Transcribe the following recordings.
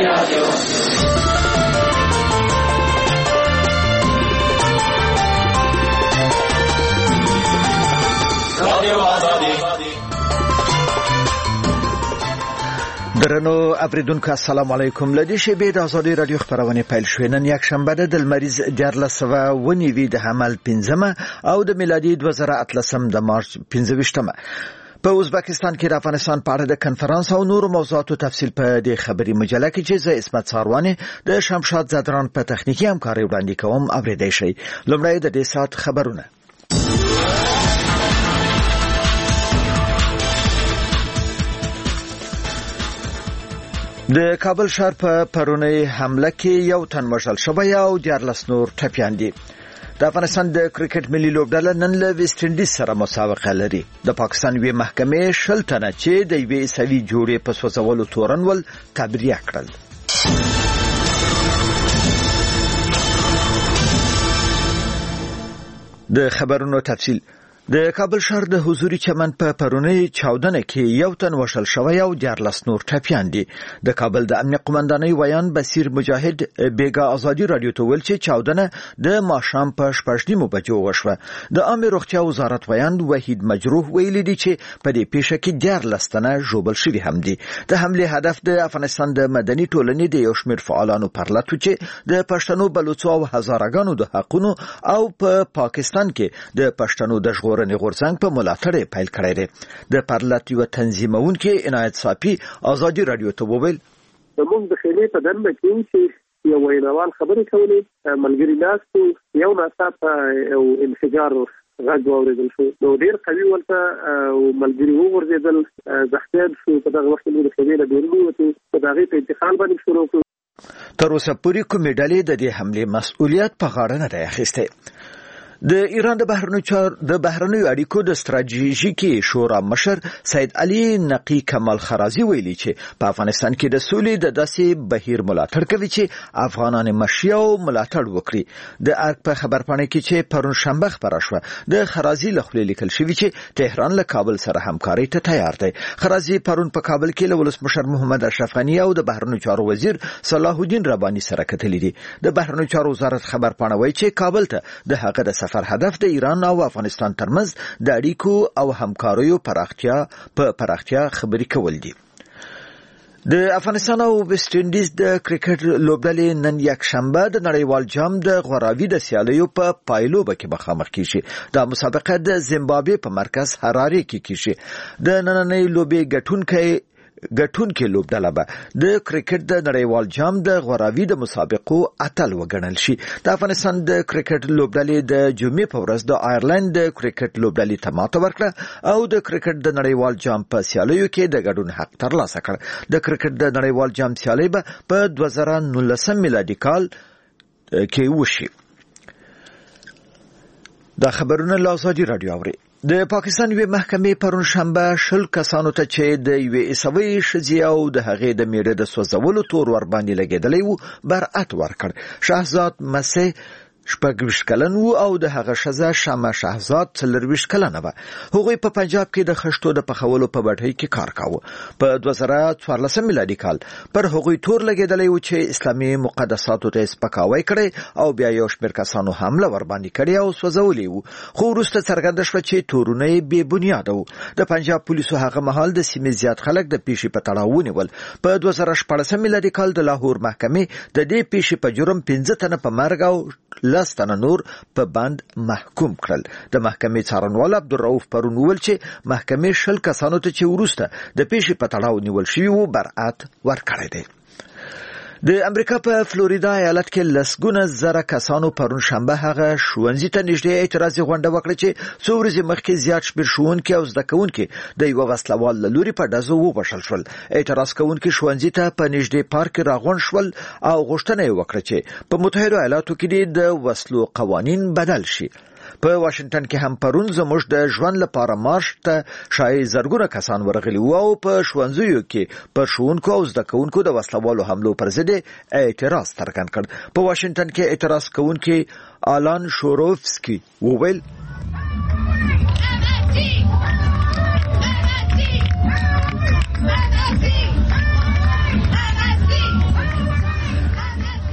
درنو اوریدونکو السلام علیکم. لدی شبې د ازادي رادیو خبرونه پیل شوې. نن یک شنبه د لمریز 14 د حمل 15 او د میلادي 2013 د مارچ 25 په ازبکستان کې د افغانستان په اړه د کنفرانس او نورو موضوعاتو تفصیل په دې خبري مجله کې چې زه اسمت سارواني د شمشاد زدران په تخنیکی همکاري وړاندې کوم. اوریدئ شئ. لومړی د دې سات خبرونه. د کابل ښار په پرونی حمله کې یو تن وژل شوی او 14 نور ټپیان دي. د افغانستان د کرکټ ملي لوبډله نن له ویسټ انډیز سره مسابقه لري. د پاکستان یوې محکمې 60 تنه چې د یوې عیسوي جوړې په سوځولو تورنول تبرئه کړل. د خبرونو تفصیل. د کابل ښار د حضوري چمن په پرونی چاودنه کې یو تن وژل شوی او 14 نور ټپیان دي. د کابل د امنیت قومندانۍ ویان بصیر مجاهد بیګا ازادي رادیو ته ویل چې چاودنه د ماښام په 8:30 بجو وشوه. د عامه روغتیا وزارت ویان وحید مجروح ویلي دی چې په دې پیښه کې 14 تنه ژوبل شوي هم دي. د حمله هدف د افغانستان د مدني ټولنې د یو شمېر فعالانو پر لټو چې د پښتنو بلوڅو او هزارګانو د حقونو او په پاکستان کې د پښتنو د ژغورنې غورځنګ په ملاتړ پیل کړی دی. د پرلط یو تنظیمونکي عنایت صافي ازادي رادیو ته وویل موږ د خېلې په دنده کې چې یو ویناوال خبرې کولې ملګری ناستو یو ناڅاپه یو انفجار غږ واورېدل شو. نو ډېر قوي ورته ملګري وغورځېدل. زخمیان شو. په دغه وخت کې موږ د خېلې له بیرون ووتو. په دغې په انتقال باندې شروع کړو. تر اوسه پورې کومې ډلې د دې حملې مسؤلیت په غاړه نه دی اخیستی. د ایران د بهرنیو اړیکو د ستراتیژیکي شورا مشر سید علي نقی کمال خرازی ویلي چې په افغانستان کې د سولې د داسې بهیر ملاتړ کوي چې افغانان مشي او ملاتړ وکړي. د ارګ په خبرپاڼه کې چې پرون شنبه خبره شوه د خرازی له خولې لیکل شوی چې تهران له کابل سره همکاري ته تیار دی. خرازی پرون په کابل کې له ولسمشر محمد اشرف غنی او د بهرنیو چارو وزیر صلاح الدین رباني سره کتلې دي. د بهرنیو چارو وزارت خبرپاڼه وایي چې کابل ته د هغه د سفر هدف د ایران او افغانستان ترمنځ د اړیکو او همکاریو پراختیا خبري کول دي. د افغانستان او ویسټ انډیز د کرکټ لوبډلې نن یک شنبه د نړیوال جام د غوراوي د سیالیو په پایلوبه کې مخامخ کیږي. د مسابقه د زیمبابوې په مرکز حرارې کې کیږي. د نننۍ لوبې ګټونکې لوبډله به د کرکټ د نړیوال جام د غوراوي د مسابقو اتل وګڼل شي. د افغانستان د کرکټ لوبډلې د جمعې په ورځ د آیرلند د کرکټ لوبډلې ته ماته ورکړه او د کرکټ د نړیوال جام په سیالیو کې د ګډون حق ترلاسه کړ. د کرکټ د نړیوال جام سیالي به په 2019 میلادي کال کې وشي. دا خبرونه له ازادي رادیو اوري. د پاکستان یوې محکمې پرون شنبه 60 کسانو ته چې د یوې عیسوي ښځې او د هغې د میړه د سوځولو تور ور باندې لګېدلی و برأت ورکړ. شهزاد مسیح 26 کلن و او د هغه ښځه شمع شهزاد 24 کلنه وه. هغوی په پنجاب کې د خښتو د پخولو په بټۍ کې کار کاوه. په 2014 میلادي کال پر هغوی تور لګېدلی و چې اسلامي مقدساتو ته سپکاوی کړی او بیا یو شمېر کسانو حمله ور باندې کړې او سوځولې وو. خو وروسته څرګنده شوه چې تورونه یې بې بنیاده وو. د پنجاب پولیسو هغه مهال د سیمې زیات خلک د پیښې په تړاو ونیول. په 2014 میلادي کال د لاهور محکمې د دې پیښې په جرم 15 تنه په مرګ او 10 تنه نور په بند محکوم کړل. د محکمې څارنوال عبدالرؤف پرون وویل چې محکمې 60 کسانو ته چې وروسته د پیښې په تړاو نیول شوي وو برأت ورکړی دی. د امریکا په فلوریدا ایالت کې لسګونه زره کسانو پرون شنبه هغه ښوونځي ته نږدې اعتراضي غونډه وکړه چې څو ورځې مخکې زیات شمېر ښوونکي او زده کوونکي د یوه وسلوال له لوري په ډزو ووژل شول. اعتراض کوونکي ښوونځي ته په نږدې پارک کې راغونډ شول او غوښتنه یې وکړه چې په متحده ایالاتو کې د وسلو قوانین بدل شي. په واشنگټن کې هم پرون زموږ د ژوند لپاره مارش ته شاید زرګونه کسان ورغلي وو او په ښوونځیو کې پر ښوونکو او زده کوونکو د وسلوالو حملو پر ضد اعتراض څرګند کړ. په واشنگټن کې اعتراض کوونکي آلان شوروفسکی وویل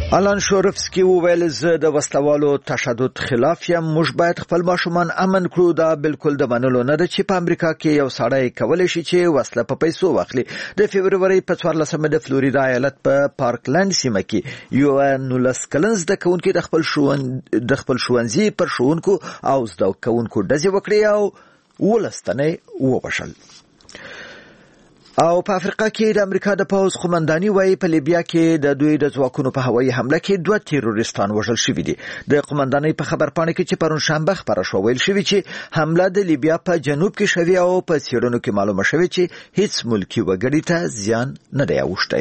آلان شورفسکی وویل زه د وسلوالو تشدد خلاف یم، موږ باید خپل ماشومان امن کړو. دا بالکل د منلو نه ده چې په امریکا کې یو سړی کولی شي چې وسله په پیسو واخلي. د فبروري په 14مه د فلوریدا ایالت په پارکلند سیمه کې یو 19 کلن زده کوونکی د خپل ښوونځي پر ښوونکو او زده کوونکو ډزې وکړې او 12 تنه ووژل. او په افریقا کې د امریکا د پوز قومنداني وایي په لیبیا کې د دوی د ځواکونو په هوایي حمله کې 2 تیروریستان وژل شوي دي. د قومنداني په خبرپاڼه کې چې پرون شنبه خبره شوه ویل شوي چې حمله د لیبیا په جنوب کې شوې او په څېړنو کې معلومه شوې چې هیڅ ملکی وګړي ته زیان نه دی اوښتی.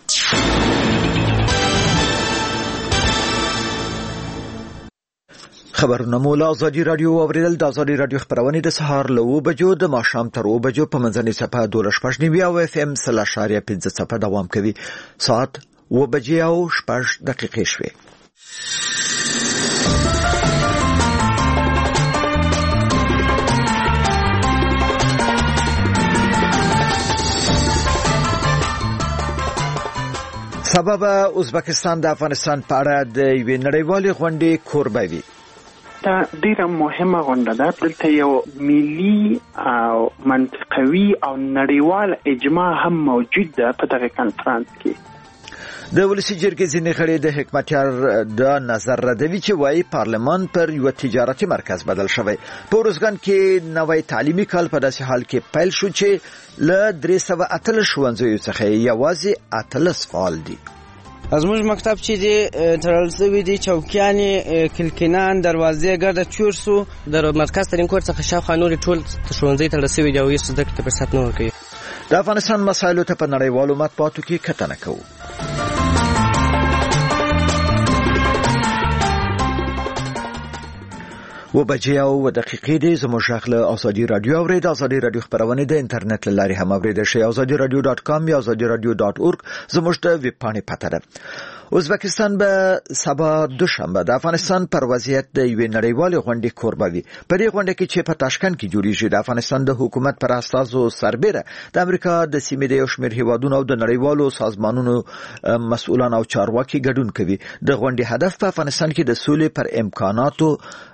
خبرونه مو له ازادي رادیو اوریدل. د ازادي رادیو خبرونه د سهار له 9 بجو د ماښام تر 9 بجو په منځنۍ صفحه 12.9 او اف ام 0.5 صفحه دوام کوي. ساعت 9 بجې او 6 دقیقې شوې. سبب ازبکستان د افغانستان په اړه د یوې نړیوالې غونډې کوربه وي. دا ډیره مهمه غونډه ده. دلته یو ملي او منطقوي او نړیوال اجماع هم موجود ده په دغه کنفرانس کې. د ولسی جرګې ځینې غړي د حکمتیار د نظر ردوي چې وایي پارلمان پر یو تجارتي مرکز بدل شوی. په ورځګان کې نوې تعلیمي کال په داسې حال کې پیل شو چې له 308 ښوونځیو څخه یوازې 18 فعال دي. از موږ مکتب چې دی تړل شوی دی، چوکیانې، کلکینان، دروازې ګرده چور سو. د مرکز تعلیم کور څخه شاوخوا نور ټول ښوونځي تړل شوي دي او هیڅ زده کړې ته فرصت نه ورکوي. د افغانستان مسایلو ته په نړیوالو مطبوعاتو کې کتنه کوو. و بجې او دقیقې دي. زموږ غږ له ازادي رادیو اورید. ازادي رادیو خبرونه د انټرنیټ له لارې هم اورېدای شئ. azadiradio.com یا azadiradio.org زموږ د ویب پاڼې پته ده. ازبکستان به سبا دوشنبه د افغانستان پر وضعیت د یوې نړیوالې غونډې کوربه وي. په دې غونډه کې چې په تاشکند کې جوړیږي د افغانستان د حکومت پر اساسو سربېره د امریکا د سیمې د یو شمېر هیوادونو او د نړیوالو سازمانونو مسؤلان او چارواکي ګډون کوي. د غونډې هدف په افغانستان کې د سولې پر امکاناتو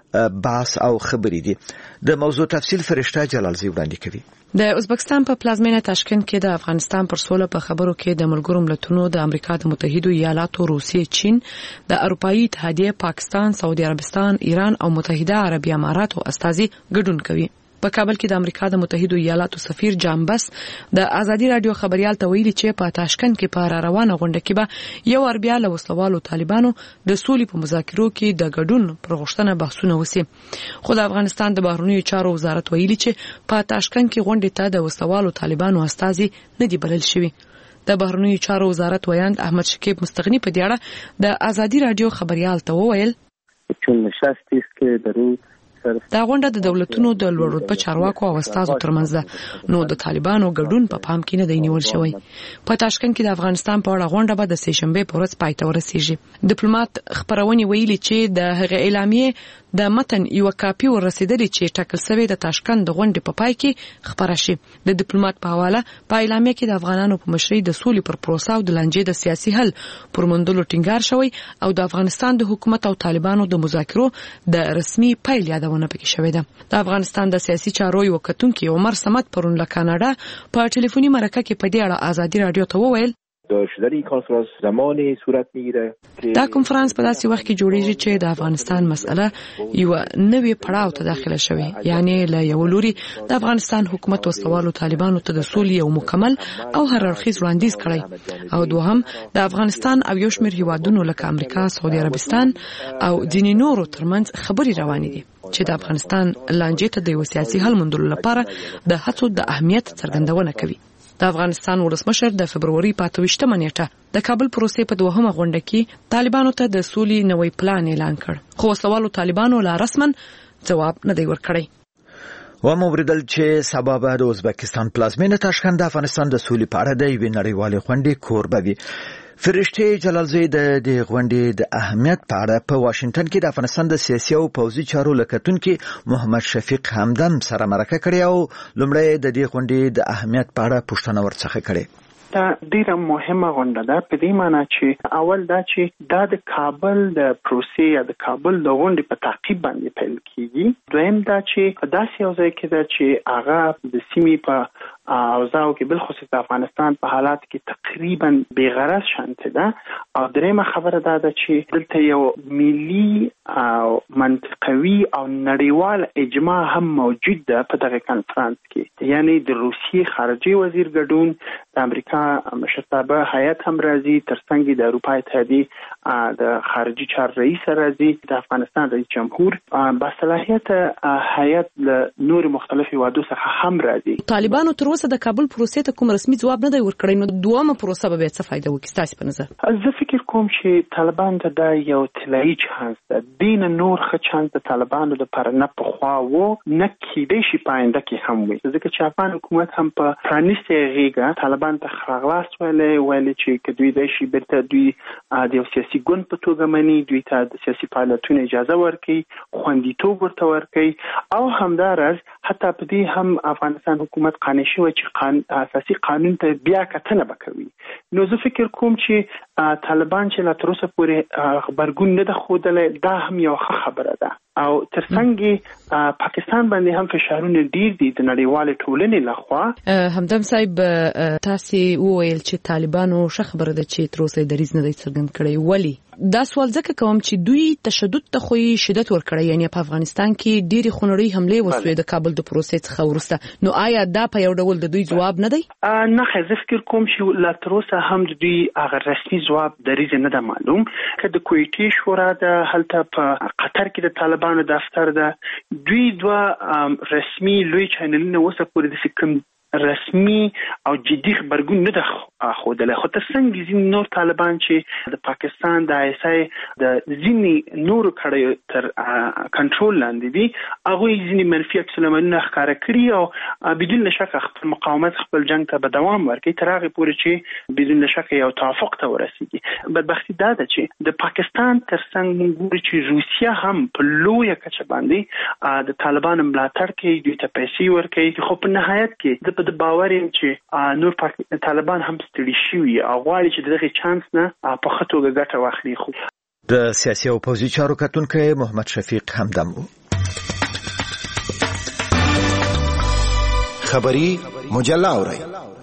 بحث او خبرې دي. د موضوع تفصیل فرشته جلالزی وړاندې کوي. د ازبکستان په پلازمینه تاشکند کې د افغانستان پر سوله په خبرو کې د ملګرو ملتونو، د امریکا د متحده ایالاتو، روسیې، چین، د اروپאי اتحادیه، پاکستان، سعودي عربستان، ایران او متحده عربی اماراتو استازي ګډون کوي. په کابل کې د امریکا د متحده ایالاتو سفیر جان بس د ازادي رادیو خبريال ته ویلي چې په تاشکند کې په روانه غونډه کې به یو اربیا له وسلوالو طالبانو د سولې په مذاکرو کې د ګډون پر غوښتنه بحثونه وسی. خو د افغانستان د بهرنیو چارو وزارت ویلي چې په تاشکند کې غونډه ته د وسلوالو طالبانو استازي نه دی بلل شوی. د بهرنیو چارو وزارت ویاند احمد شکیب مستغنی په دې اړه د ازادي رادیو خبريال ته وویل چې نشستی است که درو دا غونډه د دولتونو د لوړ رتبه چارواکو او استادو ترمنځ ده، نو د طالبانو ګډون په پام کې نه دی نیول شوی. په تاشکند کې د افغانستان په اړه غونډه به د سه شنبه په ورځ پای ته ورسیږي. ډیپلوماټ خبرونه ویلي چې د هغه اعلامیه د متن یو کاپی ورسېدلی چې ټاکل شوی د تاشکند د غونډې په پای کې خبره شي. د ډیپلوماټ په حواله په اعلامیه کې د افغانانو په مشرۍ د سولې پر پروسه او د لانجې د سیاسي حل پر موندلو ټینګار شوی او د افغانستان د حکومت او طالبانو د مذاکرو د رسمي پیل یادونه پکې شوې ده. د افغانستان د سیاسي چارو یو کتونکي عمر صمد پرون له کاناډا په ټلیفوني مرکه کې په دې اړه ازادي رادیو ته وویل شدن این کنفرانس زمانی صورت میگیره. دا کنفرانس په داسې وخت کې جوړیږي چې د افغانستان مسله یو نوې پړاو ته داخله شوی، یعنی له یو لوري د افغانستان حکومت او سوالو طالبانو ته د سولې یو مکمل او هر اړخیز وړاندیز کړی، او دوهم د افغانستان او یو شمېر هیوادونو لکه امریکا، سعودي عربستان او ځینې نورو ترمنځ خبرې روانې دي چې د افغانستان لانجې ته د یو سیاسي حل موندلو لپاره د هڅو د اهمیت څرګندونه کوي. د افغانستان ولسمشر د فبروري په 28مه نیټه د کابل پروسې په 2مه غونډه کې طالبانو ته د سولې نوې پلان اعلان کړ، خو وسلوالو طالبانو لا رسما جواب نه دی ورکړی. و موردل چې سبب د ازبکستان پلازمینه تاشکند د افغانستان د سولې په اړه د یوې نړیوالې غونډې کوربه وي. فرشته جلالزی د غونډې د اهمیت په اړه په واشنگټن کې د افغانستان د سیاسي او پوځي چارو لکتونکو محمد شفیق همدم سره مرکه کړې او لومړی د دې غونډې د اهمیت په اړه پوښتنه ورڅخه کړې. دا ډیره مهمه غونډه ده په دې معنی چې اول دا چې دا د کابل د پروسې یا د کابل د غونډې په تعقیب باندې پیل کیږي. دویم دا چې په داسې یو ځای کې ده چې هغه د سیمې په اوضاعو کې بل خصوص د افغانستان په حالات کې تقریبا بې غرض شانته ده. او دریمه خبره دا ده چې دلته یو ملي او منطقوي او نړیوال اجماع هم موجود ده په دغه کانفرنس کې، یعنی د روسیې خارجي وزیر ګډون، د امریکا مشرتابه هیئت هم راځي، ترڅنګ د اروپا اتحادیې د خارجي چار رئیس راځي، د افغانستان رئیس جمهور باصلاحیت هیئت له نور مختلف هیوادو څخه هم راځي. طالبانو تر اوسه د کابل پروسې ته کوم رسمي ځواب نه دی ورکړی، نو دومره پروسه به څه فائدہ وکړي ستاسو په نظر؟ زه فکر کوم چې طالبان ته دا یو طلایی چانس ده. دین نور ښه چانس د طالبانو لپاره نه پخوا و نه کېدای شي په آینده کې هم وي، ځکه چې افغان حکومت هم په پرانیستې غېږه طالبان ته خلاص ویلې چې که دوی د شي بیرته دوی د یو سیاسي ګوند په توګه مني، دوی ته د سیاسي فعالیتونو اجازه ورکړي، خوندیتوب ورته ورکړي، او همداراز حتی په دې هم افغانستان حکومت قانع شوی چې اساسي قانون ته بیا کتنه وکوي. نو زه فکر کوم چې طالبان چې لا تر اوسه پورې خبرګون نه ده ښودلی، دا هم یو ښه خبره ده. او ترڅنګ پاکستان باندې هم فشارونه ډیر دي د نړیوالې ټولنې لخوا. همدم صاحب تاسو وویل چې طالبانو ښه خبره ده چې تر اوسه دریځ نه دی څرګند کړی، ولی دا سوال ځکه کوم چې دوی تشدد ته خو شدت ورکړی، یعنی په افغانستان کې ډېری خونړۍ حمله وسوې د کابل د پروسې څخه وروسته، نو آیا دا په یو ډول د دوی ځواب نه دی؟ نه، زه فکر کوم چې لا تر اوسه هم د دوی هغه رسمي ځواب دریځ نه ده معلوم. که د کویټي شورا د هلته په قطر کې د طالبانو دفتر ده، دوی دوه رسمي لوی چینلونه اوسه پورې د کوم رسمي او جدي خبرګون نه ده ښودلی، خو ترڅنګ ځینې نور طالبان چې د پاکستان د آی اس آی د ځینې نورو کړیو تر کنټرول لاندې دي، هغوی ځینې منفي عکس العملونه ښکاره کړي او بدون شک خپل مقاومت خپل جنګ ته به دوام ورکړي تر هغې پورې چې بدون شک یو توافق ته ورسېږي. بدبختي دا ده چې د پاکستان ترڅنګ موږ ګورو چې روسیه هم په لویه کچه باندې د طالبانو ملاتړ کوي، دوی ته پیسې ورکوي، خو په نهایت کې د باور یم چې نور طالبان هم ستړي شوي او غواړي چې دغه چانس نه په ښه توګه ګټه واخلي. خو د سیاسي او پوځي چارو کتونکی محمد شفیق همدم و. خبری مجله اورئ.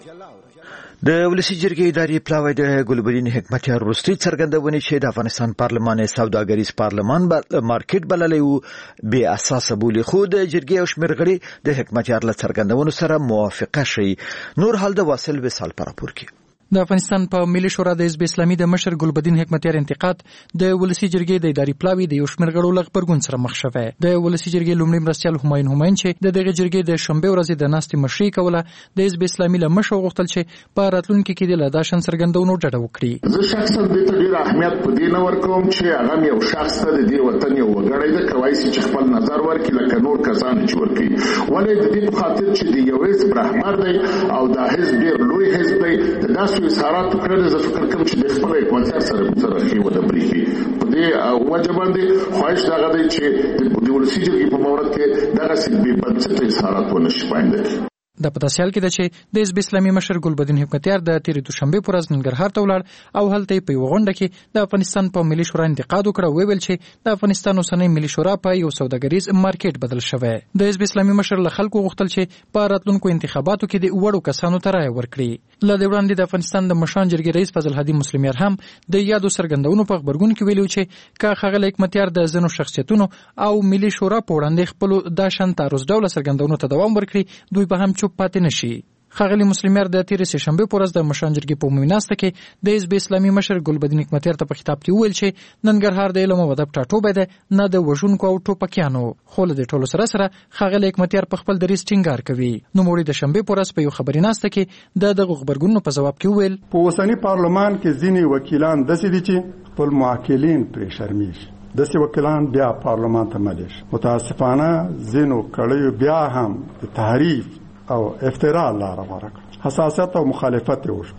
د ولسی جرګې اداري پلاوی د ګلبدین حکمتیار وروستي څرګندونې چې د افغانستان پارلمان سوداګریز پارلمان مارکیټ بللی و بې اساسه بولي، خو د جرګې او شمېر غړي د حکمتیار له څرګندونو سره موافقه شي. نور حال د واصل وصال په راپور کې. د افغانستان په ملي شورا د حزب اسلامي د مشر ګلبدین حکمتیار انتقاد د ولسی جرګې د اداري پلاوی د یو شمېر غړو له غبرګون سره مخ شوی. د ولسی جرګې لومړي مرستیال همایون چې د دغه جرګې د شنبه ورځې د ناستې مشري کوله، د حزب اسلامي له مشر غوښتل چې په راتلونکي کې د لاداشن څرګندونو ډډه وکړي. زه شخصا د ډیر اهمیت په دې نه ورکوم چې هغه یو شخص ته د دې وطن یو وګړی د کوایسي چې خپل نظر ورکړي لکه نور کسان چې ورکړي، ولې د دې په خاطر چې د یو حزب رهبر دی او د حزب ډیر لوی حزب دی، د داسې اظهارات زه فکر کوم چې د خپل حکومتیار سره خي ولا بریخي په دې وجه باندې خواهش دغه دی چې د ولسی جرګې په مورد کې دغه سلبي بنسټیز اظهارات ونه شي پاینده. د پتاسیال کې د چې د حزب اسلامي مشر ګلبدین حکمتیار د تیر دوشنبه پر ورځ ننګرهار ته ولاړ او هلته په یو غونډه کې د افغانستان په ملي شورا انتقاد وکړ، ویل چې د افغانستان اوسنۍ ملي شورا په یو سوداګریز مارکیټ بدل شوی. د حزب اسلامي مشر له خلکو غوښتل چې په راتلونکو انتخاباتو کې د وړو کسانو ته رایه ورکړي. له دې وړاندې د افغانستان د مشران جرګې رئیس فضل هادي مسلمیار هم د یادو څرګندونو په خبرګون کې ویلو چې که ښاغلی حکمتیار د ځینو شخصیتونو او ملي شورا په وړاندې خپل د شان تعرض ډوله څرګندونو ته دوام ورکړي، دوی به هم چوپ پاتې نشي. ښاغلی مسلمیار د تیر سه شنبه پر ورځ د مشران جرګې په عمومي ناسته کې د حزب اسلامي مشر ګلبدین حکمتیار ته په خطاب کې وویل چې ننګرهار د علم او ادب ټاټوبی دی، نه د وژونکو او ټوپکیانو. خو له دې ټولو سره ښاغلی حکمتیار په خپل دریځ ټینګار کوي. نوموړي د شنبه پر ورځ په یو خبري ناسته کې د دغه خبرګونونو په ځواب کې وویل په اوسنی پارلمان کې ځینې وکیلان داسې دي چې خپل معاقلین پرې شرمېږي، داسې وکیلان بیا پارلمان ته ملي. متاسفانه ځینو کړیو بیا هم د تحریف او افتراء لاره ورکړه، حساسیت او مخالفت وشو.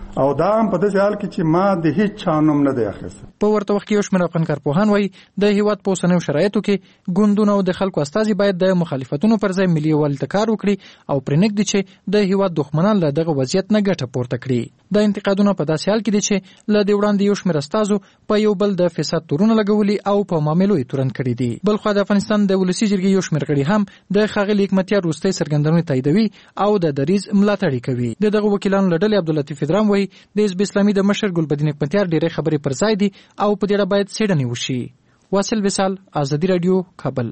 او دا هم په داسې حال کې چې ما د هیڅ چا نوم نه دی اخیستی. په ورته وخت کې یو شمېر افغان کارپوهان وایي د هیواد په اوسنیو شرایطو کې ګوندونه او د خلکو استازي باید د مخالفتونو پر ځای ملي یووالي ته کار وکړي او پرې نږدي چې د هیواد دښمنان له دغه وضعیت نه ګټه پورته کړي. دا انتقادونه په داسې حال کې دي چې له دې وړاندې یو شمېر استازو په یو بل د فساد تورونه لګولي او په معاملو یې تورن کړي دي. بلخوا د افغانستان د ولسي جرګې یو شمېر غړي هم د ښاغلي حکمتیار وروستۍ څرګندونې تاییدوي او د دریځ ملاتړ کوي. د دغه وکیلانو له ډلې عبداللطیف ادرام وایي د حزب اسلامي د مشر ګلبدین حکمتیار ډېرې خبرې پر ځای دي او په دې اړه باید څېړنې وشي. واصل وصال، ازادي راډیو، کابل.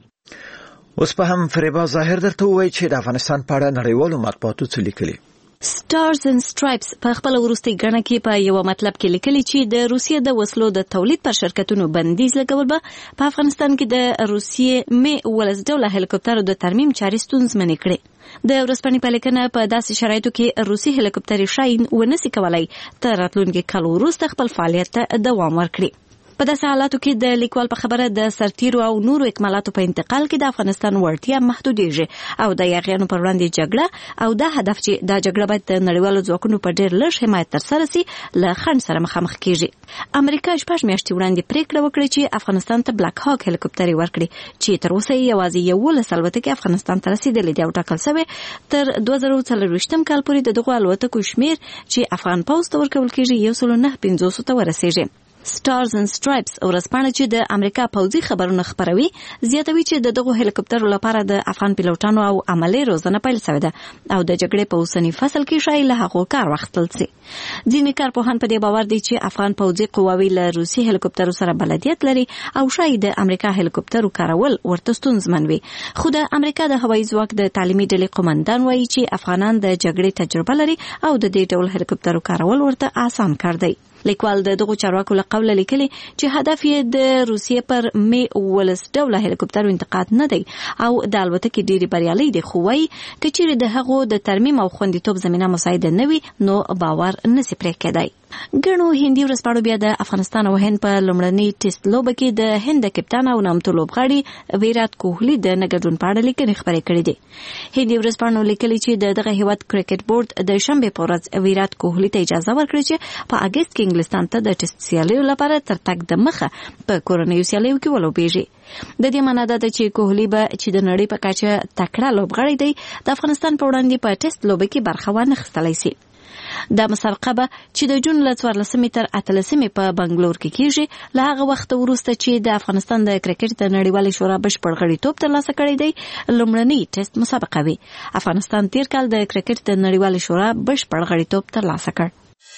اوس په هم فریبا ظاهر درته وایي چې د افغانستان په اړه نړیوالو مطبوعاتو څه لیکلي. Stars and Stripes په خپل وروستي غڼه کې په یو مطلب کې لیکلي چې د روسیې د وسلو د تولید پر شرکتونو بندیز لګول به په افغانستان کې د روسیې می 11 ډوله هلیکوپټرو د ترمیم چارې ستونزمنې کړې. د ورځپاڼې په لیکنه په داسې شرایطو کې روسي هلیکوپټرې شاین ونسي کولای تر راتلونکي کال وروسته خپل فعالیت ته دوام ورکړي. په داسې حالاتو کې د لیکوال په خبره د سرتیرو او نورو اکمالاتو په انتقال کې د افغانستان وړتیا محدودېږي او د یاغیانو پر وړاندې جګړه او د هدف چې دا جګړه باید د نړیوالو ځواکونو په ډېر لږ حمایت ترسره سي له خنډ سره مخامخ کیږي. امریکا 6 میاشتې وړاندې پریکړه وکړه چې افغانستان ته بلاک هاک هلیکوپټرې ورکړي چې تر اوسه یوازې 11 الوتکې افغانستان ته رسیدلې دي او ټاکل شوی تر 2024 کال پورې د دغو الوتکو شمیر چې افغان پوځ ته ورکول کیږي 1.950 ته ورسیږي. Stars and Stripes ورځپاڼه چې د امریکا پوځي خبرونه خپروي زیاتوي چې دغه هلیکوپټرو لپاره د افغان پیلوټانو او عملي روزنه پیل شوې ده او د جګړې په اوسنی فصل کې شاید له هغو کار واخیستل شي. ځینې کارپوهان په دې باور دي چې افغان پوځي قواوې له روسي هلیکوپټرو سره بلدیت لري او شاید د امریکا هلیکوپټرو کارول ورته ستونزمن وي. خو د امریکا د هوایي ځواک د تعلیمي ډلې قومندان وایي چې افغانان د جګړې تجربه لري او د دې ډول هلیکوپټرو کارول ورته آسان کار دی. لیکوال د دغه چارواکو له قوله لیکلي چې هدف یې د روسیې پر می 11 ډوله هلیکوپټرو انتقاد نه دی او د الوتکې ډېری بریالي دي خو وایي که چیرې د هغو د ترمیم او خوندیتوب زمینه مساعده نه وي نو باور نشي پرې کېدای. ګڼو هندي ورځپاڼو بیا د افغانستان او هند په لومړنۍ ټیسټ لوبه کې د هند کپتان او نامتو لوبغاړي ویرات کوهلی د نګډون په اړه لیکنې خپرې کړې دي. هندي ورځپاڼو لیکلي چې دغه هیواد کرکټ بورډ د شنبه په ورځ ویرات کوهلی ته اجازه ورکړه چې په اگست کې انګلستان ته د ټیسټ سیالیو لپاره تر تګ د مخه په کورنیو سیالیو کې ولوبېږي. د دې معنی ده چې کوهلی به چې د نړۍ په کچه تکړه لوبغاړی دی د افغانستان په وړاندې په ټیسټ لوبه کې برخه وانه اخیستلی شي. دا مسابقه به چې د جون له 14 تر 18 په بنگلور کې کیږي له هغه وخت وروسته چې د افغانستان د کرکټ د نړیوالې شورا بشپړ غړیتوب ترلاسه کړی دی لومړنۍ ټیسټ مسابقه وي. افغانستان تیر کال د کرکټ د نړیوالې شورا بشپړ غړیتوب ترلاسه کړ.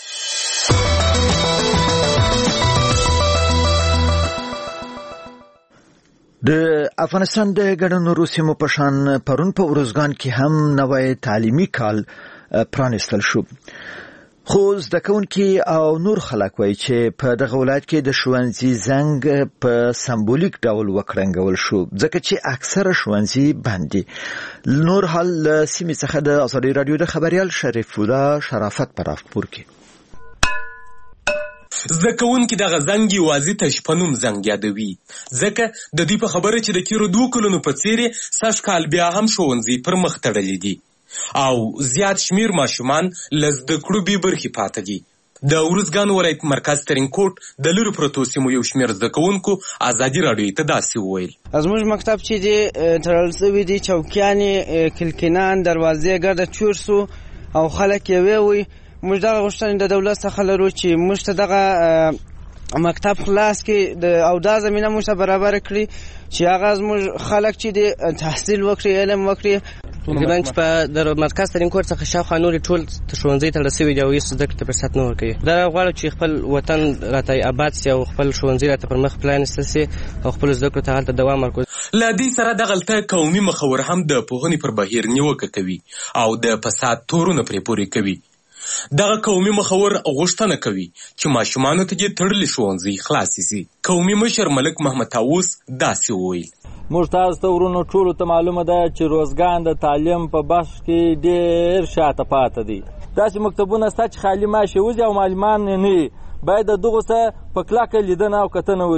د افغانستان د ګڼو روسیمو په شان پرون په ورځګان کې هم نوی تعلیمي کال پرانستل شو. خو زده کوونکي او نور خلک وایي چې په دغه ولایت کې د ښوونځي زنګ په سمبولیک ډول وکړنګول شو ځکه چې اکثره ښوونځي بند دي. نور حال له سیمې څخه د ازادي راډیو د خبريال شریف الله شرافت په راپور کې. زده کوونکي دغه زنګ یوازې تشپنوم زنګ یادوي ځکه د دې په خبره چې د تیرو 2 کلونو په څیر سږ کال بیا هم ښوونځي پر مخ تړلي دي او زیات شمیر ماشومان له زده کړو بې برخې پاتې دي. د ورځګان ولایت مرکز ترینکوټ د لرو پرتو سیمو یو شمیر زده کوونکو ازادي راډیو ته داسې وویل. زموږ مکتب چې دی تړل شوي دي، چوکیانې، کلکینان، دروازې ګرده چور سو او خلک یې ووی موږ دغه غوښتنې د دولت څخه لرو چې موږ ته دغه مکتب خلاص کړي او دا زمینه موږ ته برابره کړي چې هغه زموږ خلک چې دی تحصیل وکړي، علم وکړي. تقریبا چې په د مرکز ترینکوټ څخه شاوخوا نورې ټول ښوونځي تړل شوي دي او هېڅ زده کړې ته فرصت نه ورکوي. دا غواړو چې خپل وطن راته آباد سي او خپل ښوونځي راته پر مخ پرانیستل سي او خپلو زده کړو ته هلته دوام ورکړو. له دې سره دغلته قومي مخور هم د پوهنې پر بهیر نیوکه کوي او د فساد تورونه پرې پورې کوي. دغه قومي مخور غوښتنه کوي چې ماشومانو ته دې تړلي ښوونځي خلاص شي. قومي مشر ملک محمد طاووس داسې وویل. موږ تاسو ته ورونو ټولو ته معلومه ده چې روزګان د تعلیم په بخش کې ډېر شاته پاته دي. داسې مکتبونه شته چې خالي ماشې وځي او معلمان نه وي. باید د دغو څه په کلکه لیدنه او کتنه وکړي.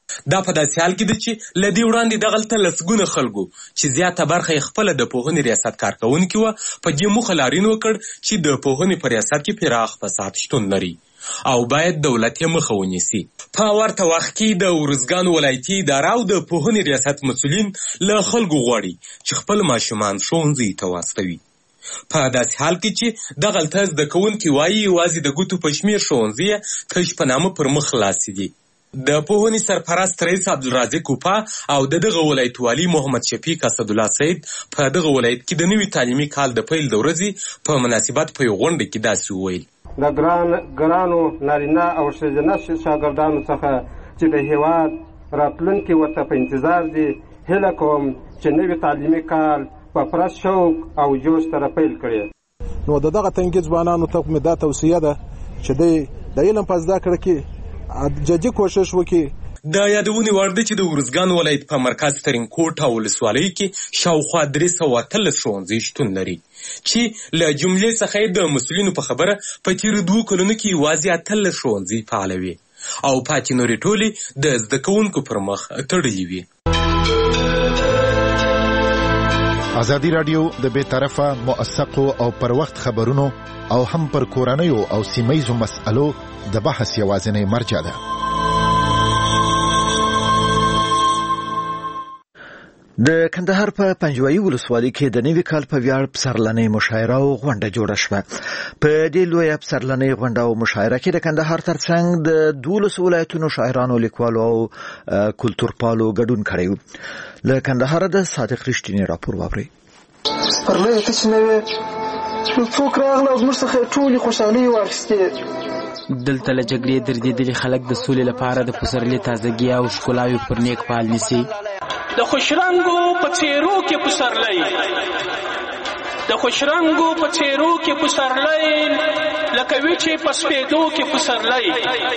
دا په داسې حال کې ده چې له دې وړاندې دغلته لسګونه خلکو چې زیاته برخه یې خپله د پوهنې ریاست کارکوونکي وه په دې موخه لارین وکړ چې د پوهنې په ریاست کې پراخ فساد شتون لري او باید دولت یې مخه ونیسي. په ورته وخت کې د ارزګان ولایتي اداره او د پوهنې ریاست مسؤلین له خلکو غواړي چې خپل ماشومان ښوونځیو ته واستوي. په داسې حال کې چې دغلته زده کوونکي وایي یوازې د ګوتو په شمېر ښوونځي یې تش په نامه پر مخ خلاصې دي. د پوهنې سرپرست رئیس عبدالرازق کوپا او دغه ولایت والي محمد شفیق اسدالله سید په دغه ولایت کې د نوي تعلیمي کال د پیل د ورځې په مناسبت په یوه غونډه کې داسې وویل: د ګرانو نارینه او ښځینه شاګردانو څخه چې د هېواد راتلونکي ورته په انتظار دي، هیله کوم چې نوي تعلیمي کال په پوره شوق او جوش سره پیل کړي. نو دغه تنکي ځوانانو ته مې دا توصیه ده چې د علم په زده کړه کې جدي کوشش وکړي. د یادونې وړ ده چې د ارزګان ولایت په مرکز ترینکوټ ولسوالۍ کې شاوخوا 313 ښوونځي شتون لري چې له جملې څخه د مسؤلینو په خبره په تېرو 2 کلونو کې یوازې 18 ښوونځي فعاله وي او پاتې نورې ټولې د زده کوونکو پر مخ تړلې وي. ازادي راډیو د بې طرفه موثقو او پر وخت خبرونو او هم پر کورنیو او سیمهیزو مسألو د بحث یوازینۍ مرجع ده. د کندهار په پنجوایي ولسوالۍ کې د نوي کال په ویاړ پسرلنۍ مشاعره او غونډه جوړه شوه. په دې لویه پسرلنۍ غونډه او مشاعره کې د کندهار ترڅنګ د 12 ولایتونو شاعرانو، لیکوالو او کلتور پالو ګډون کړی و. له کندهار د صادق رښتینی راپور واورئ. پرلۍ ته چې نوې یو څوک راغله او زموږ څخه ټولې خوشحالۍ واخیستې. دلته له جګړې دردېدلي خلک د سولې لپاره د پسرلي تازګي او ښکلاوې پر نیک پال نیسي. د خوشرنګو په څېرو کې پسرلی، د خوشرنګو په څېرو کې پسرلی، لکه وچې په سپېدو کې پسرلی،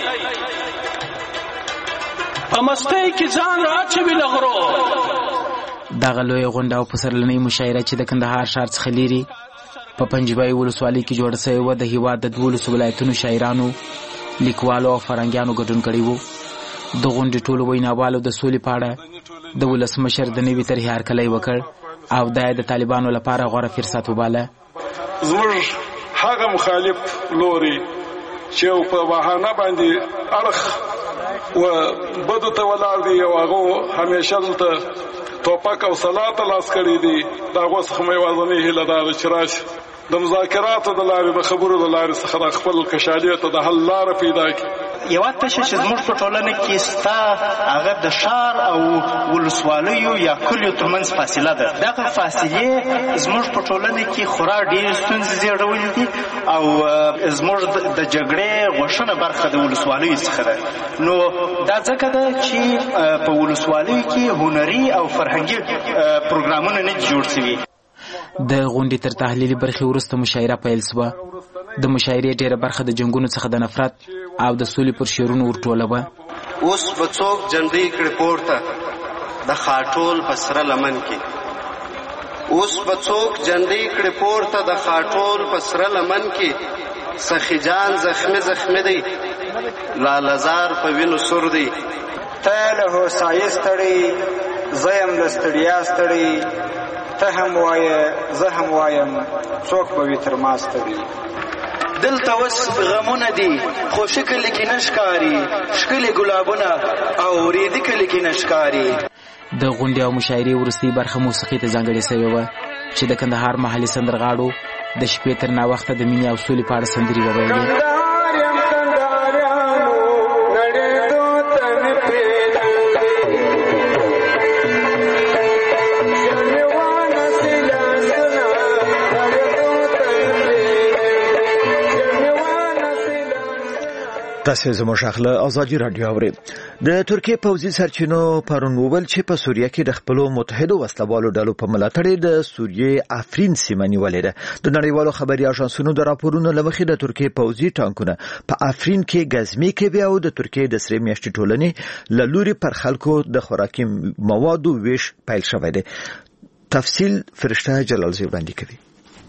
په مستۍ کې ځان راچوي له غرو. دغه لویه غونډه او پسرلنۍ مشاعره چې د کندهار ښار څخه لیرې په پنجوایي ولسوالۍ کې جوړه سوې وه، د هېواد د 12 ولایتونو شاعرانو، لیکوالو او فرهنګیانو ګډون کړی و. د غونډې ټولو ویناوالو د سولې په اړه د ولسمشر د نوي طرحې هرکلی وکړ او دا یې د طالبانو لپاره غوره فرصت وباله. زموږ هغه مخالف لوري چې په بهانه باندې اړخ و بدو ته ولاړ دي او هغه همیشه دلته توپک او سلاط لاس کړي دي، د هغو څخه مې یوازینۍ هیله دا ده چې راشي د مذاکراتو د لارې، د خبرو د لارې څخه د خپل کشالۍ ته د حل لاره پیدا کړي. یوه تشه چې زموږ په ټولنه کې ستا هغه د ښار او ولسوالیو یا کلیو ترمنځ فاصله ده. دغه فاصلې زموږ په ټولنه کې خورا ډېرې ستونزې زېږولې دي او زموږ د جګړې غوښنه برخه د ولسوالیو څخه ده. نو دا ځکه ده چې په ولسوالیو کې هنري او فرهنګي پروګرامونه نه جوړ شوي. د غونډې تر تحلیلي برخې وروسته مشاعره پیل شوه. د مشاعرې ډېره برخه د جنګونو څخه د نفرت او د سولې پر شعرونو ورټوله وه. اوس به څوک جنډۍ کړي پورته د خاټول په سره لمن کې، اوس به څوک جنډۍ کړي پورته د خاټول په سره لمن کې، سخي جان زخمي زخمي دی، لالهزار په وینو سور دی. ته له هوسایې ستړی، زه یم له ستړیا ستړی، ته هم وایه زه هم وایم، څوک به وي تر ما ستړي. دلته اوس غمونه دي خو شکل کې نه ښکاري، ښکلي ګلابونه او ریدي کلي کې نه ښکاري. د غونډې او مشاعرې وروستۍ برخه موسیقي ته ځانګړې سوې وه چې د کندهار محلي سندرغاړو د شپې تر ناوخته د مینې او سولې په اړه سندرې وویلې. تاسو زموږ خپل ازادي رادیو اورئ. د ترکیه پوځي سرچینو پرون وویل چې په سوریه کې د خپل متحدو وسلوالو ډلو په ملاتړ د سوریې افرین سیمه نیولې ده. د نړیوالو خبري اژانسونو د راپورونو لمخې د ترکیه پوځي ټانکونه په افرین کې غزمي کوي او د ترکیه د سری میاشتې ټولنې له لوري پر خلکو د خوراکي موادو ویش پیل شوی دی. تفصیل فرشته جلالزی وړاندې کوي.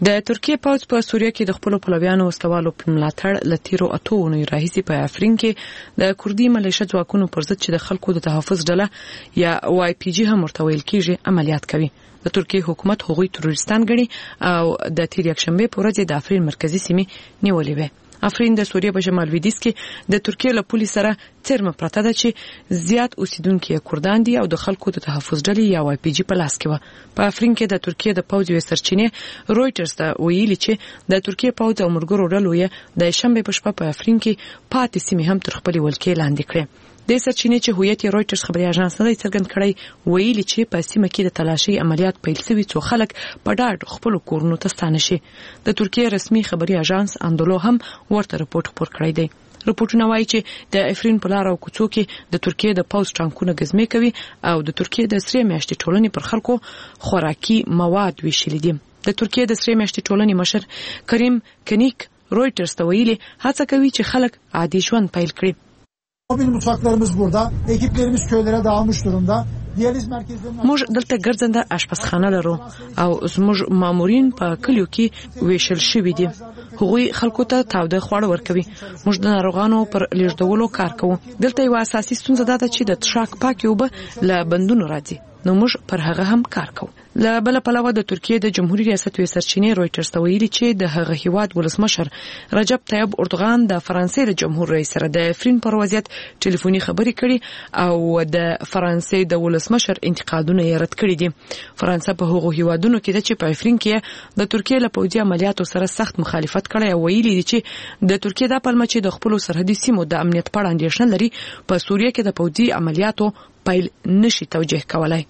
د ترکیه پوځ په سوریه کې د خپل پلویانو واستوالو په ملاتړ لتیرو اتوونو راهیسي په افرین کې د کوردي ملیشه ځواکونو پر ضد چې د خلکو د تحفظ ډله یا وای پی جی هم ورته ویل کیږي عملیات کوي. د ترکیه حکومت هغوی تروریستان ګڼي او د تیر یکشنبه په ورځ د افرین مرکزی سیمې نیولې وې. افرین د سوریه په شمال لویدیځ کې د ترکیه له پولیس سره څرمه پرته ده چې زیات اوسیدونکو کردان دي او د خلکو د تحفظ ډلې یا وای پی جی په لاس کې و. په افرین کې د ترکیه د پوځ یو سرچینه رويټرز ته ویلي چې د ترکیه پوځ او مرګرو ډلو یې د شنبه په شپه په افرین کې پاتې سیمې هم تر خپل ولکې لاندې کړې. د سرچینې چې هویت یې رويټرز خبري اژانس نه څرګند کړی ویلي چې په سیمه کې د تلاشي عملیات پیل شوي څو خلک په ډاډ خپل کورونو ته ستانه شي. د ترکیه رسمي خبري اژانس اندولو هم ورته رپورټ خپور کړی دی. رپورټونه وایي چې د افرین په لار او کوڅو کې د ترکیه د پوز ټانکونه ګزمې کوي او د ترکیه د سری میاشتې ټولنې پر خلکو خوراکي مواد ویشلي دي. د ترکیه د سری میاشتې ټولنې مشر کریم کنیک رويټرز ته ویلي هڅه کوي چې خلک عادي ژوند پیل کړي. Mobil mutfaklarımız burada. Ekiplerimiz köylere dağılmış durumda. موږ دلته ګرځنده آشپزخانه لرو او زموږ مامورین په کلیو کې ویشل شوي دي. هغوی خلکو ته تاوده خواړه ورکوي. موږ د ناروغانو پر لیږدولو کار کوو. دلته یو اساسي ستونزه ده چې د تشاک پاکي اوبه له بندونو راځي. نو موږ پر هغه هم کار کوو. له بل پلوه د ترکیه د جمهوریت ریاست وی سرچینې رويټرز ته ویلي چې د هغه هیواد ولسمشر رجب طیب اردوغان د فرانسې د جمهور رئیس سره د افرین پر وضعیت ټلیفوني خبرې کړي او د فرانسې د ولسمشر انتقادونه یې رد کړي دي. فرانسه په هغو هیوادونو کې ده چې په افرین کې د ترکیه له پوځي عملیاتو سره سخت مخالفت کړی او ویلي دي چې د ترکیه د پلمه چې د خپل سرحدي سیمو د امنیت په اړه اندېښنه لري په سوریه کې د پوځي عملیاتو پیل نشي توجیه کولای.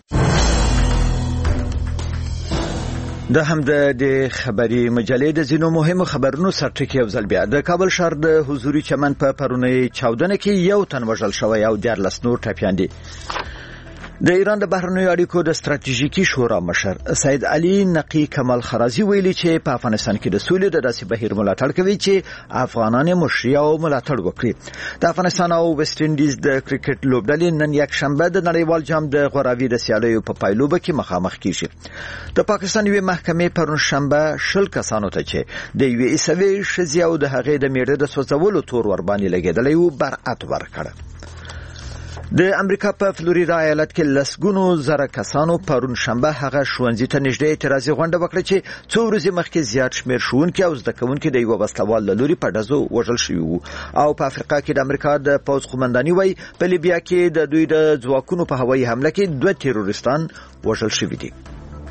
د همد خبري مجلې د زینو مهمو خبرونو سرټکی او ځل بیا د کابل شهر د حضوري چمن په پرونی چاودنه کې یو تن وژل شوی او 14 نور ټپیان دي. د ایران د بهرنیو اړیکو د ستراتیژیکي شورا مشر سید علي نقی کمال خرازي ویلي چې په افغانستان کې د سولې د داسې بهیر ملاتړ کوي چې افغانان مشري او ملاتړ وکړي. د افغانستان او ویسټ انډیز د کرکټ لوبډلې نن یک شنبه د نړیوال جام د غوراوي د سیالیو په پایلوبه کې مخامخ کیږي. د پاکستان یوې محکمې پرون شنبه 10 کسانو ته چې د یوې ایسوي شذې او د هغې د میړه د سوځولو تور ور باندې لګیدلی و برأت ورکړه. د امریکا په فلوریدا ایالت کې لسګونو زره کسانو پرون شنبه هغه ښوونځي ته نږدې اعتراضي غونډه وکړه چې څو ورځې مخکې زیات شمېر ښوونکي او زده کوونکي د یوه وسلوال له لوري په ډزو وژل شوي وو. او په افریقا کې د امریکا د پوځ قومنداني وایي په لیبیا کې د دوی د ځواکونو په هوایي حمله کې 2 تیرورستان وژل شوي دي.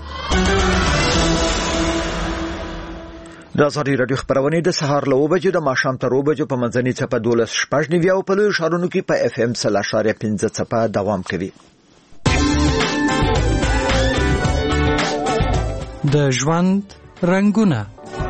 د ازادي رادیو خبرونه د سهار له 9 بجو د ماښام تر 9 بجو په منځني څپه 12:15 او په لوی ښارونو کې په اف ام 0.5 څپه دوام کوي. د ژوند رنگونه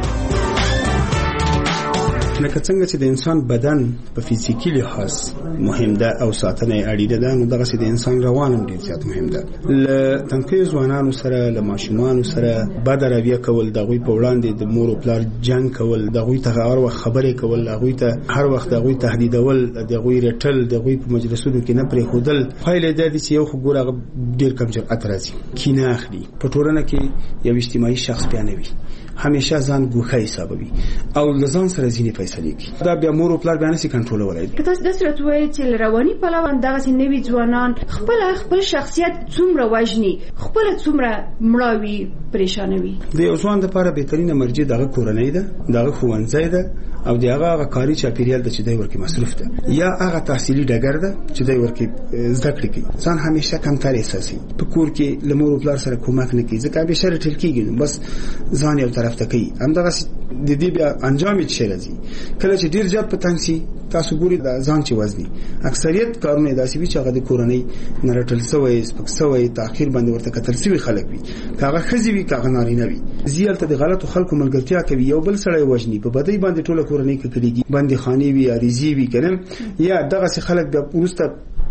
لکه څنګه چې د انسان بدن په فزیکی لحاظ مهم ده او ساتنه اړینه ده، نو دغه د انسان روان هم ډیر زیات مهم ده. ل تنکي ځوانانو سره ل ماشومان سره بد رویه کول، دغوی په وړاندې د مور او پلار جنگ کول، دغوی ته هر وخت خبرې کول، دغوی ته هر وخت دغوی تهدیدول، دغوی رټل، دغوی په مجلسونو کې نه پرې خودل، فایل د دې چې یو خګور ډیر کم جرأت راځي کینه اخلي. په ټولنه کې یو اجتماعي شخص بیانوي، همیشه ځان ګوښه حسابوي او لزان سره ځینې فیصلې کوي. دا بیا مور او پلار بیان سي کنټرولولای. که تاسو د سره توای چې رواني پلوان دغه نوي ځوانان خپل شخصیت څومره وژني، خپل څومره مړاوي پریشانوي. د یو ځوان لپاره بهترینه مرجع دغه کورنۍ ده، دغه ښوونځی ده او دغه کاري چاپیریال د چې دوی ورکی مصرف ده، یا هغه تحصیلي ډګر ده چې دوی ورکی زده کړې کوي. ځان همیشه کمتر احساسي، په کور کې له مور او پلار سره کومک نه کوي، ځکه به شر ټل کېږي، بس ځان یو طرف ته کوي. همدغه د دې بیا انجام یې شي راځي. کله چې ډیر زیات پتنګ سي، تاسو ګوري د ځان چې وزني اکثریت کارونه داسې وي چې هغه د کورنۍ نرټل سوی سپک سوی تاخير باندې ورته کتل سوي خلک وي، هغه خزي وي، هغه نارینه وي، زیالته د غلطو خلکو ملګرتیا کوي، یو بل سره وژني، په بدی باندې ټوله کورنۍ کې کړيږي، باندې خاني وي، اریزي وي کنه، یا دغه څه خلک د ورسته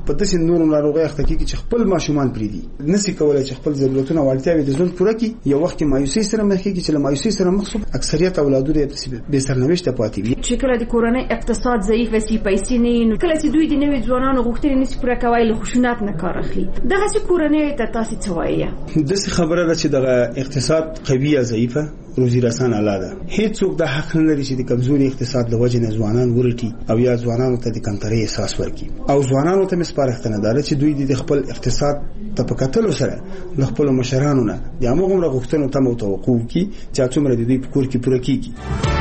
په داسې نورو ناروغیو اخته کېږي چې خپل ماشومان پرېږدي، نشي کولی چې خپل ضرورتونه او اړتیاوې د ژوند پوره کړي. یو وخت کې مایوسۍ سره مخ کېږي چې له مایوسۍ سره مخ شو، اکثریت اولادونه بې سرنوشته پاتې وي. چې کله د کورنۍ اقتصاد ضعیف وي، پیسې نه وي، نو کله چې دوی د نوي ځوانانو غوښتنې نشي پوره کولی، له خشونت نه کار اخلي. دغسې کورنۍ ته تاسې څه وایي؟ داسې خبره ده چې دغه اقتصاد قوي یا ضعیفه، روزي رسان اعلی ده. هیڅوک د حق نه لري چې د کمزوري اقتصاد له وجې نه ځوانان ورټي او یا ځوانانو ته د کمترۍ احساس ورکړي. او ځوانانو ته مې سپارښتنه ده چې دوی د خپل اقتصاد ته په کتلو سره د خپلو مشرانو نه د هماغومره غوښتنو تمه او توقع وکړي چې څومره د دوی په کور کې پوره کېږي.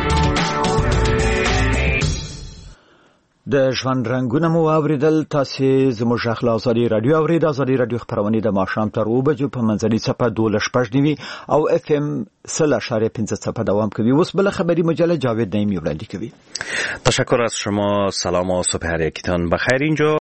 د ژوند رنګونه مو واوریدل. تاسې زموږ اخلا ازادي رادیو اورید. ازادي رادیو خبرونه د ماښام تر 2 بجو په منځنۍ څپه 12.9 او اف ام 0.5 څپه دوام کوي. اوس بل خبری مجله جاوید نعیمی وړاندې کوي. تشکر از شما. سلام و صبح هر یکتان بخیر. اینجا